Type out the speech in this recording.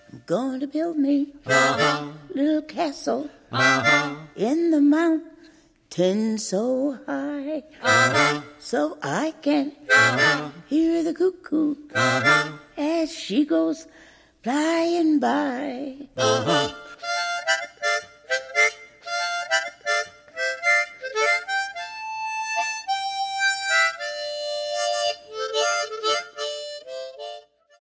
I'm going to build me a little castle in the mountain so high, so I can hear the cuckoo as she goes flying by.